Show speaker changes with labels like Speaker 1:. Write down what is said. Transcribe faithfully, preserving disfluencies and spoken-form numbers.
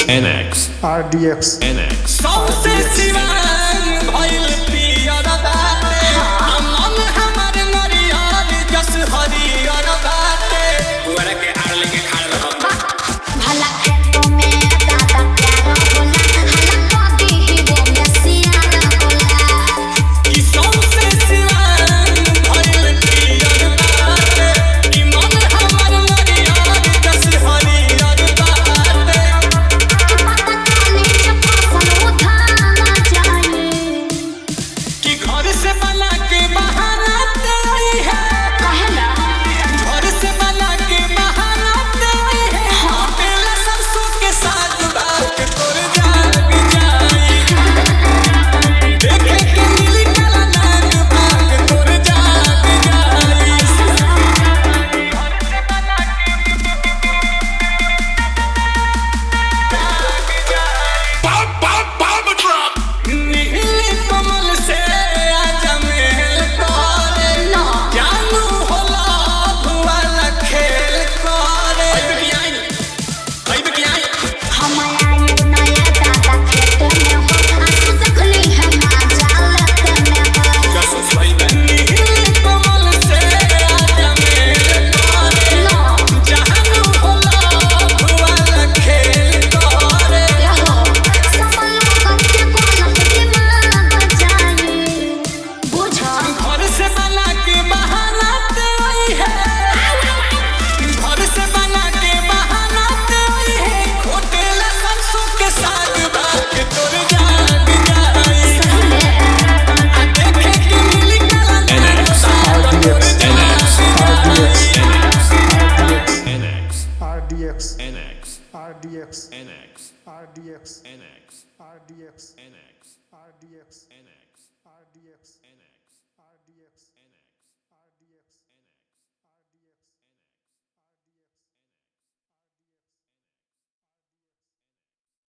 Speaker 1: N X
Speaker 2: R D X
Speaker 1: N X
Speaker 3: सबसे सिवान भइल पियर बाटे मन हमर नरियर जस हरियर बाटे पुअरा के आड़ लेके खाड़ रह
Speaker 4: भला खेतों में दादा प्यारा होला हला कदी ही वो मसियारा होला
Speaker 3: कि सबसे सिवान भइल पियर बाटे कि मन हमर नरियर जस हरियर बाटे
Speaker 4: पता नहीं जब फसल उठाना चाहिए
Speaker 3: कि घर से बना के बाहर आते है
Speaker 4: कहला
Speaker 3: घर से बना के बाहर आते है होटल सरसों के साग बात तोर जाग जाई देखे के नीली काला नाग बाग तोर जाग जाई घर से बना के जाग जाई
Speaker 1: Bomb bomb bomb drop
Speaker 3: नीली कमल से आजा मेल करे
Speaker 4: ना
Speaker 3: जानू होला भुआला खेल करे अइबे की आई अइबे की आई
Speaker 4: हम आए नया दादा खेतों में हो आंसू देखली है ना जालत में हो
Speaker 3: जासूस भाई बहन नीली कमल से आजा मेल करे
Speaker 4: ना
Speaker 3: जानू होला भुआला खेल करे
Speaker 4: क्या हो सब लोग के कोलक दिमाग जाए बुझो
Speaker 3: घर से बना के बाहर आते है घर से बना के बाहर आते है होटल सरसों के साग बाग तोर जाग जाई आ देखे के नीली काला
Speaker 1: N X
Speaker 3: नाग तोर
Speaker 1: N X
Speaker 3: जाग जाई
Speaker 1: N X
Speaker 2: R D X
Speaker 1: N X
Speaker 2: R D X
Speaker 1: N X
Speaker 2: R D X
Speaker 1: N X
Speaker 2: R D X
Speaker 1: N X
Speaker 2: R D X
Speaker 1: N X
Speaker 2: R D X
Speaker 1: N X